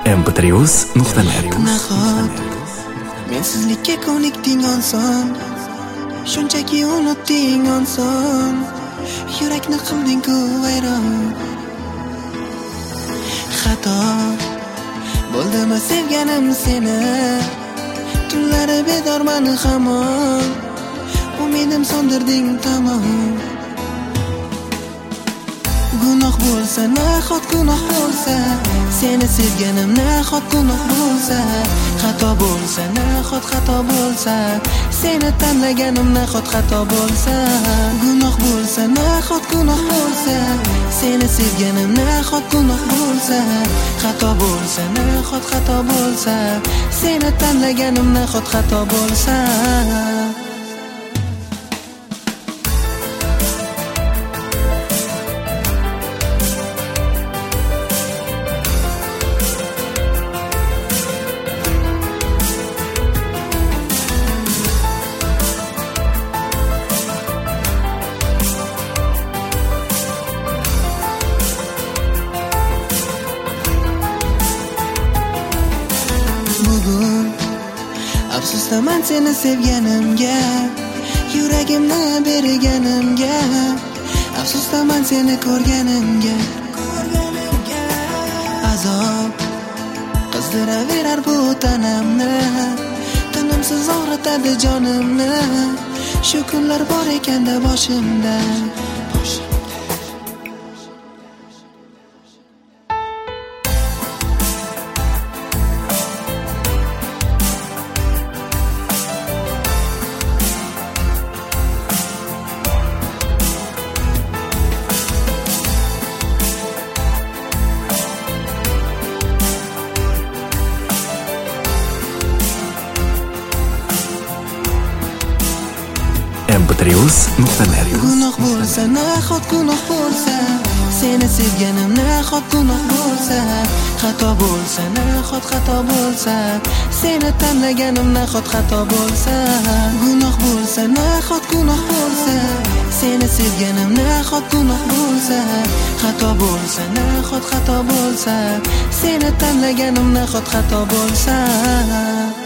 mp3uz.net. Nahot mensizlikka ko'nikding oson, shunchaki unutding oson, yurakni qilding-ku vayron. Xato bo'ldimi sevganim seni, tunlari bedorman hamon, umidim so'ndirding tamom. Gunoh bo'lsa, nahot gunoh bo'lsa, seni sevganim nahot gunoh bo'lsa, xato bo'lsa, nahot xato bo'lsa, seni tanlaganim nahot xato bo'lsa. Gunoh bo'lsa, nahot gunoh bo'lsa, seni sevganim nahot gunoh bo'lsa, xato bo'lsa, nahot xato bo'lsa, seni tanlaganim nahot xato bo'lsa. Bugun afsusdaman seni sevganimga, yuragimni berganimga. Afsusdaman seni ko'rganimga. Azob qizdiraverar bu tanamni, tinimsiz og'ritadi jonimni. Shu kunlar bor ekanda boshimda. mp3uz.net. Gunoh bo'lsa, nahot gunoh bo'lsa, seni sevganim nahot gunoh bo'lsa, xato bo'lsa, nahot xato bo'lsa, seni tanlaganim nahot xato bo'lsa. Gunoh bo'lsa, nahot gunoh bo'lsa, seni sevganim nahot gunoh bo'lsa, xato bo'lsa, nahot xato bo'lsa, seni tanlaganim nahot xato bo'lsa.